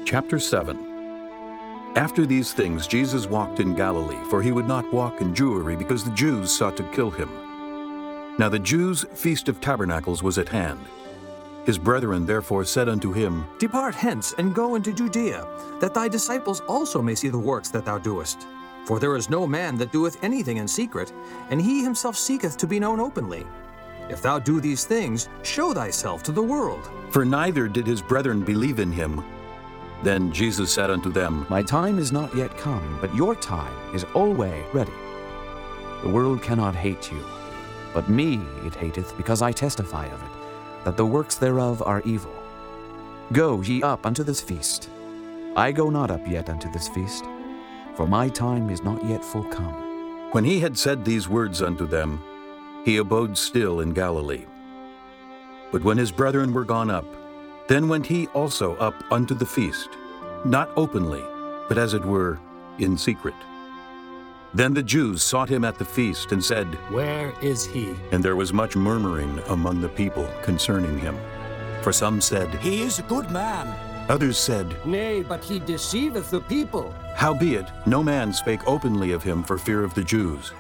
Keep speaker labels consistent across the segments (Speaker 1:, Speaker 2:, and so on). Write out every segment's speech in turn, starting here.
Speaker 1: Chapter 7. After these things Jesus walked in Galilee, for he would not walk in Jewry, because the Jews sought to kill him. Now the Jews' feast of tabernacles was at hand. His brethren therefore said unto him,
Speaker 2: Depart hence, and go into Judea, that thy disciples also may see the works that thou doest. For there is no man that doeth anything in secret, and he himself seeketh to be known openly. If thou do these things, show thyself to the world.
Speaker 1: For neither did his brethren believe in him. Then Jesus said unto them,
Speaker 3: My time is not yet come, but your time is always ready. The world cannot hate you, but me it hateth, because I testify of it, that the works thereof are evil. Go ye up unto this feast. I go not up yet unto this feast, for my time is not yet full come.
Speaker 1: When he had said these words unto them, he abode still in Galilee. But when his brethren were gone up, then went he also up unto the feast, not openly, but as it were, in secret. Then the Jews sought him at the feast, and said,
Speaker 4: Where is he?
Speaker 1: And there was much murmuring among the people concerning him. For some said,
Speaker 4: He is a good man.
Speaker 1: Others said,
Speaker 4: Nay, but he deceiveth the people.
Speaker 1: Howbeit, no man spake openly of him for fear of the Jews.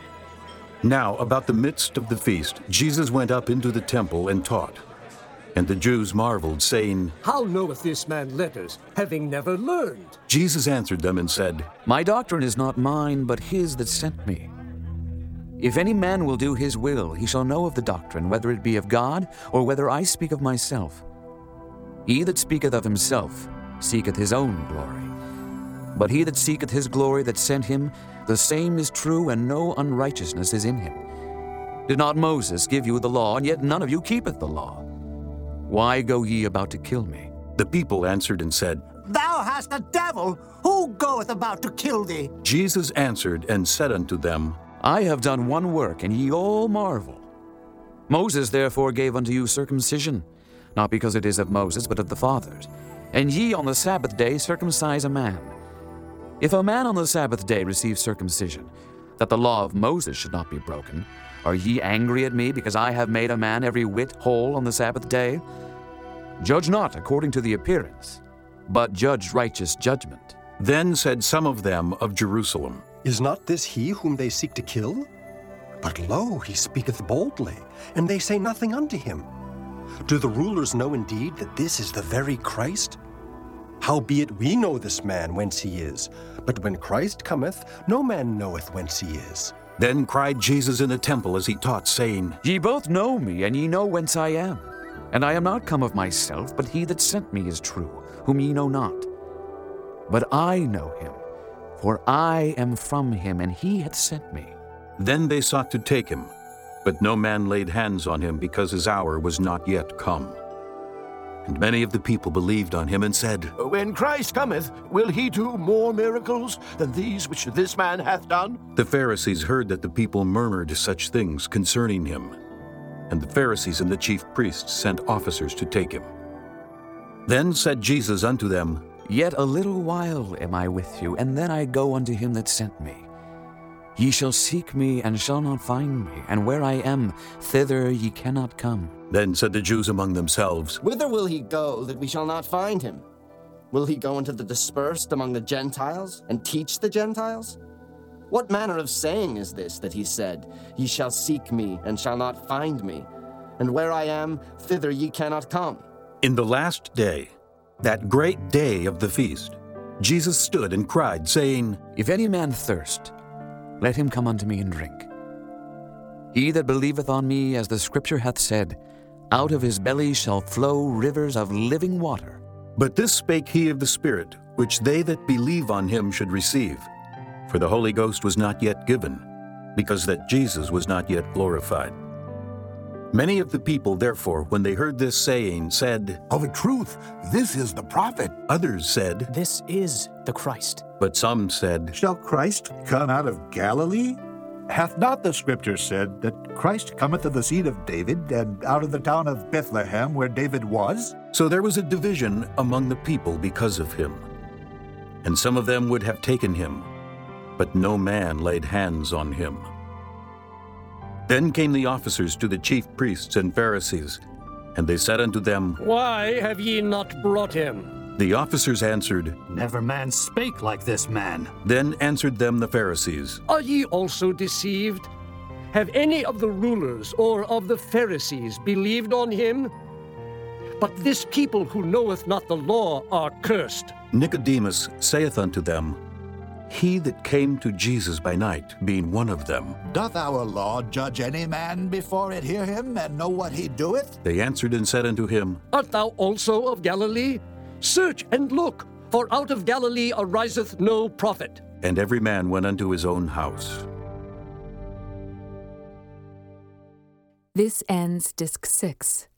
Speaker 1: Now about the midst of the feast, Jesus went up into the temple and taught. And the Jews marveled, saying,
Speaker 4: How knoweth this man letters, having never learned?
Speaker 1: Jesus answered them and said,
Speaker 3: My doctrine is not mine, but his that sent me. If any man will do his will, he shall know of the doctrine, whether it be of God, or whether I speak of myself. He that speaketh of himself seeketh his own glory. But he that seeketh his glory that sent him, the same is true, and no unrighteousness is in him. Did not Moses give you the law, and yet none of you keepeth the law? Why go ye about to kill me?
Speaker 1: The people answered and said,
Speaker 5: Thou hast a devil. Who goeth about to kill thee?
Speaker 1: Jesus answered and said unto them,
Speaker 3: I have done one work, and ye all marvel. Moses therefore gave unto you circumcision, not because it is of Moses, but of the fathers. And ye on the Sabbath day circumcise a man. If a man on the Sabbath day receive circumcision, that the law of Moses should not be broken, are ye angry at me, because I have made a man every whit whole on the Sabbath day? Judge not according to the appearance, but judge righteous judgment.
Speaker 1: Then said some of them of Jerusalem,
Speaker 6: Is not this he whom they seek to kill? But lo, he speaketh boldly, and they say nothing unto him. Do the rulers know indeed that this is the very Christ? Howbeit we know this man whence he is, but when Christ cometh, no man knoweth whence he is.
Speaker 1: Then cried Jesus in the temple as he taught, saying,
Speaker 3: Ye both know me, and ye know whence I am. And I am not come of myself, but he that sent me is true, whom ye know not. But I know him, for I am from him, and he hath sent me.
Speaker 1: Then they sought to take him, but no man laid hands on him, because his hour was not yet come. And many of the people believed on him and said,
Speaker 7: When Christ cometh, will he do more miracles than these which this man hath done?
Speaker 1: The Pharisees heard that the people murmured such things concerning him. And the Pharisees and the chief priests sent officers to take him. Then said Jesus unto them,
Speaker 3: Yet a little while am I with you, and then I go unto him that sent me. Ye shall seek me, and shall not find me, and where I am, thither ye cannot come.
Speaker 1: Then said the Jews among themselves,
Speaker 8: Whither will he go, that we shall not find him? Will he go into the dispersed among the Gentiles, and teach the Gentiles? What manner of saying is this that he said, Ye shall seek me, and shall not find me, and where I am, thither ye cannot come?
Speaker 1: In the last day, that great day of the feast, Jesus stood and cried, saying,
Speaker 3: If any man thirst, let him come unto me and drink. He that believeth on me, as the Scripture hath said, out of his belly shall flow rivers of living water.
Speaker 1: But this spake he of the Spirit, which they that believe on him should receive. For the Holy Ghost was not yet given, because that Jesus was not yet glorified. Many of the people, therefore, when they heard this saying, said,
Speaker 9: Of a truth, this is the prophet.
Speaker 1: Others said,
Speaker 10: This is the Christ.
Speaker 1: But some said,
Speaker 11: Shall Christ come out of Galilee? Hath not the Scripture said that Christ cometh of the seed of David, and out of the town of Bethlehem, where David was?
Speaker 1: So there was a division among the people because of him. And some of them would have taken him, but no man laid hands on him. Then came the officers to the chief priests and Pharisees, and they said unto them,
Speaker 4: Why have ye not brought him?
Speaker 1: The officers answered,
Speaker 2: Never man spake like this man.
Speaker 1: Then answered them the Pharisees,
Speaker 4: Are ye also deceived? Have any of the rulers or of the Pharisees believed on him? But this people who knoweth not the law are cursed.
Speaker 1: Nicodemus saith unto them, He that came to Jesus by night, being one of them.
Speaker 9: Doth our law judge any man before it hear him, and know what he doeth?
Speaker 1: They answered and said unto him,
Speaker 4: Art thou also of Galilee? Search and look, for out of Galilee ariseth no prophet.
Speaker 1: And every man went unto his own house.
Speaker 12: This ends Disc 6.